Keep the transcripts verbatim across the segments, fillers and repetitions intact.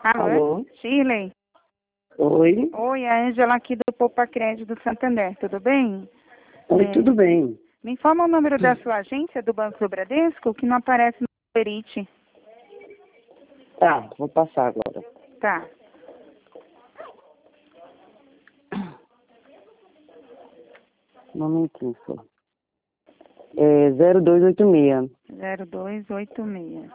Alô, Alô? Shirley? Oi? Oi, a Ângela aqui do Poupa Crédito do Santander, tudo bem? Oi, É, tudo bem? Me informa o número da sua agência do Banco do Bradesco, que não aparece no Perite. Tá, vou passar agora. Tá. Um momentinho só. É zero dois oito seis. zero dois oito seis.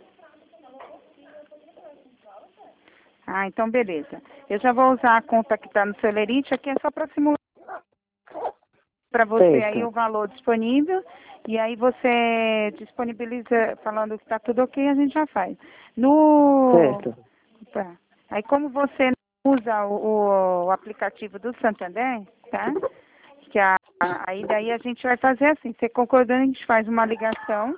Ah, então beleza. Eu já vou usar a conta que está no seu Lerite, aqui é só para simular para você aí o Certo. valor disponível, e aí você disponibiliza falando que está tudo ok, a gente já faz. No... Certo. Tá. Aí como você não usa o, o aplicativo do Santander, tá? Que a, aí daí a gente vai fazer assim, você concordando, a gente faz uma ligação,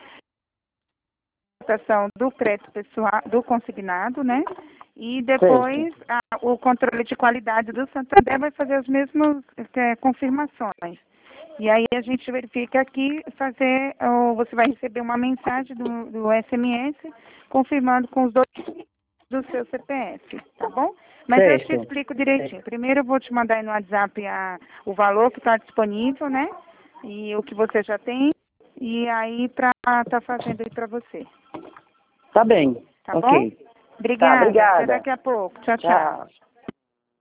cotação do crédito pessoal, do consignado, né? E Certo. depois a- o controle de qualidade do Santander vai fazer as mesmas eh, confirmações. E aí a gente verifica aqui, fazer, ou você vai receber uma mensagem do, do S M S confirmando com os dois do seu C P F, tá bom? Mas eu te Certo. explico direitinho. Primeiro eu vou te mandar aí no WhatsApp a, o valor que está disponível, né? E o que você já tem. E aí para estar fazendo aí para você, Tá bem. tá bom? Ok. Tá, Obrigada. Até obrigada. daqui a pouco. Tchau, tchau. Tchau.